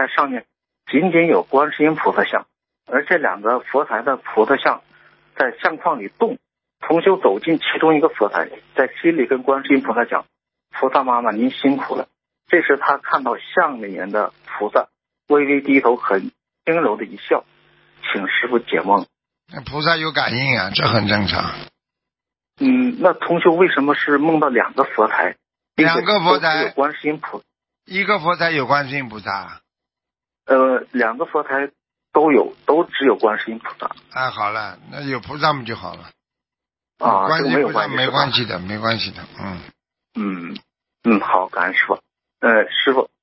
台上面仅仅有观世音菩萨像，而这2个佛台的菩萨像在相框里动。同修走进其中一个佛台，在心里跟观世音菩萨讲：菩萨妈妈您辛苦了。这时他看到像里面的菩萨微微低头，很轻柔的一笑，请师父解梦。 菩萨有感应啊，这很正常。 那同修为什么是梦到2个佛台 ？2个佛台有观世音菩萨， 一个佛台有观世音菩萨。 2个佛台都有，都只有观世音菩萨。 好了，那有菩萨们就好了。 观世音菩萨没关系的，没关系的。 好，感恩师父。师父，